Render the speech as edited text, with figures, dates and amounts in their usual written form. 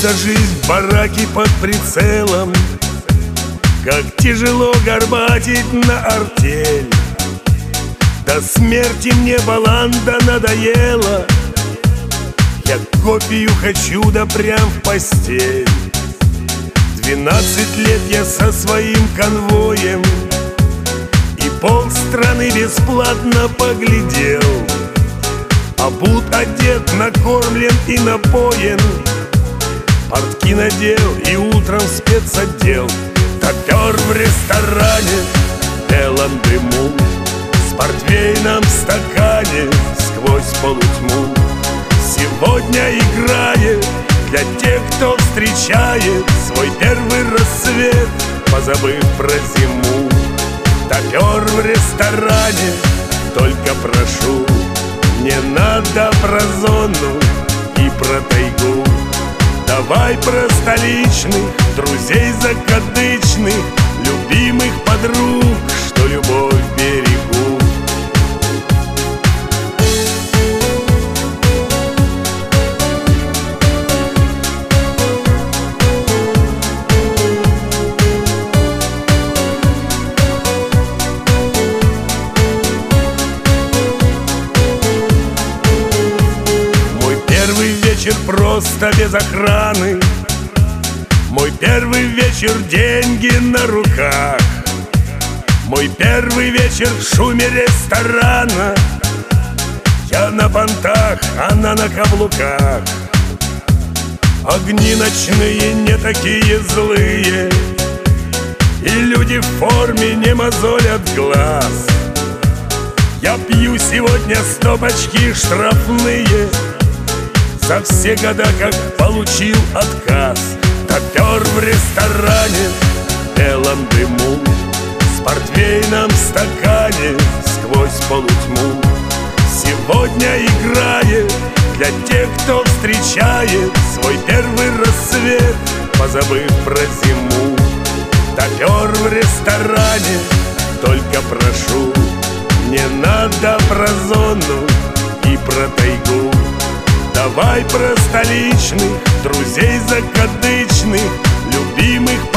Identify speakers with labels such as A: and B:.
A: за жизнь в бараке под прицелом, как тяжело горбатить на артель. До смерти мне баланда надоела, я копию хочу, да прям в постель. 12 лет я со своим конвоем и полстраны бесплатно поглядел. Обут, одет, накормлен и напоен, портки надел и утром в спецотдел. Топер в ресторане в белом дыму, с портвейном в стакане сквозь полутьму. Сегодня играет для тех, кто встречает свой первый рассвет, позабыв про зиму. Топер в ресторане, только прошу, не надо про зону и про тайгу. Давай про столичных, друзей закадычных, любимых подруг, что любовь берегут. Вечер просто без охраны, мой первый вечер деньги на руках, мой первый вечер в шуме ресторана. Я на понтах, она на каблуках. Огни ночные не такие злые, и люди в форме не мозолят глаз. Я пью сегодня стопочки штрафные за все года, как получил отказ. Топер в ресторане в белом дыму, с портвейном в стакане сквозь полутьму. Сегодня играет для тех, кто встречает свой первый рассвет, позабыв про зиму. Топер в ресторане, только прошу, не надо про зону и про тайгу. Давай про столичных, друзей закадычных, любимых